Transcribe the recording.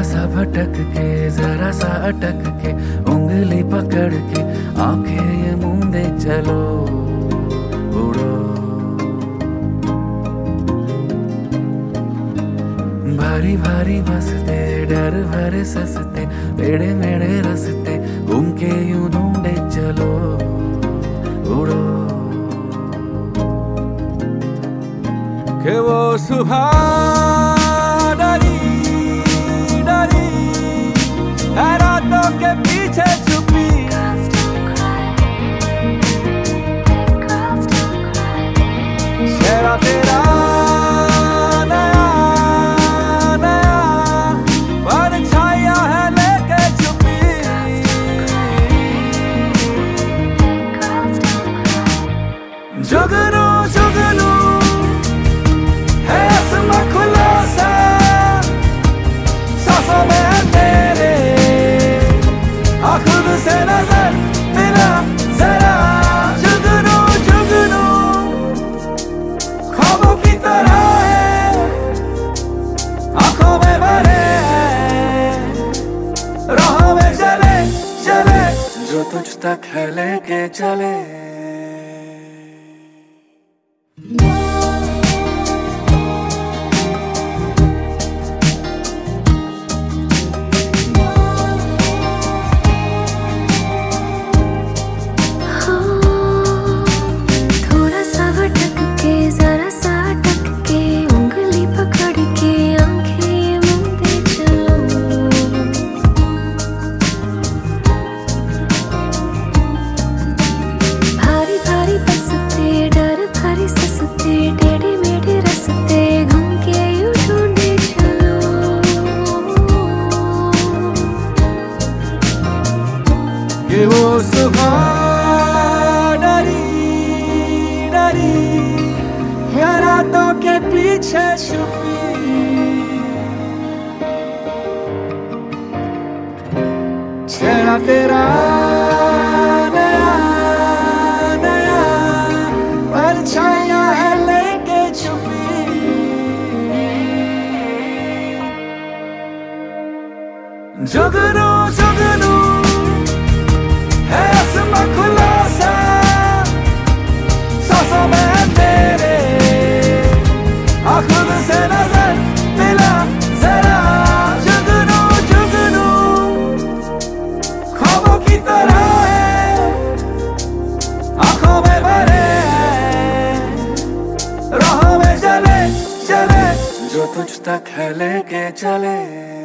सा भटक के, जरा सा अटक के, उंगली पकड़ के आंखें ये मूंदे चलो, उड़ो। भारी भारी बसते, डर भरे ससते, टेढ़े मेढ़े रस्ते, घूम के यूं ढूंढे चलो, उड़ो। कि वो सुबह डरी डरी है रातों के पीछे छुपी, चेहरा तेरा नया नया परछाया है लेके छुपी। जुगनू जुगनू है आसमां खुला सा, सांसों में है तेरे, आ खुद से नजर मिला जरा। जुगनू जुगनू ख्वाबों की तरह है, आंखों में भरे हैं, राहों में चले चले, जो तुझ तक है लेके चले। टेढ़े मेढ़े रास्ते घूम के यूं ढूंढे चलो, कि वो सुबह डरी डरी है रातों के पीछे छुपी, चेहरा तेरा नया नया परछाया है लेके छुपी। जुगनू जुगनू है आसमां खुला सा, सांसों में है तेरे, आ खुद से नजर मिला जरा। जुगनू जुगनू ख्वाबों की तरह है, आंखों में भरे हैं, राहों में चले चले, जो तुझ तक है लेके चले।